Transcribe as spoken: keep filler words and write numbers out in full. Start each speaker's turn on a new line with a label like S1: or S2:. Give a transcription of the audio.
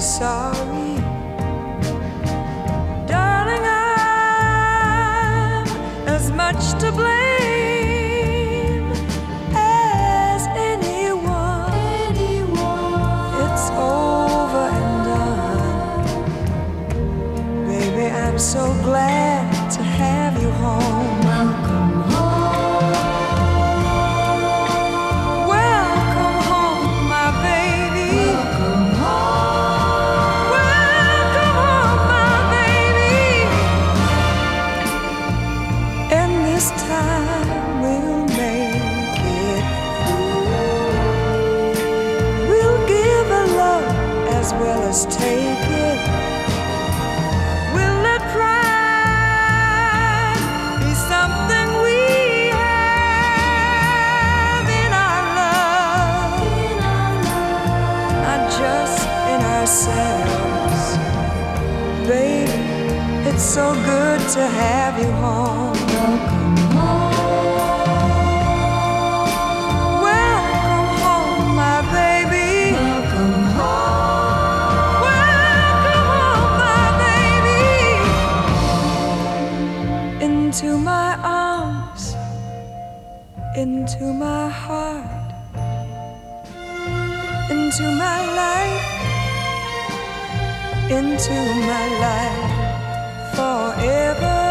S1: sorry. Darling, I'm as much to blame as anyone. anyone. It's over and done. Baby, I'm so glad to have you home.
S2: Welcome home.
S1: Welcome home, my baby.
S2: Welcome home.
S1: Welcome home, my baby. And this time we'll make it. We'll give a love as well as take it. We'll let pride be something we have in our love, not just in ourselves. Baby, it's so good to have you home.
S2: Welcome home.
S1: Welcome home, my baby.
S2: Welcome home.
S1: Welcome home, my baby. Into my arms, into my heart, into my life, into my life forever.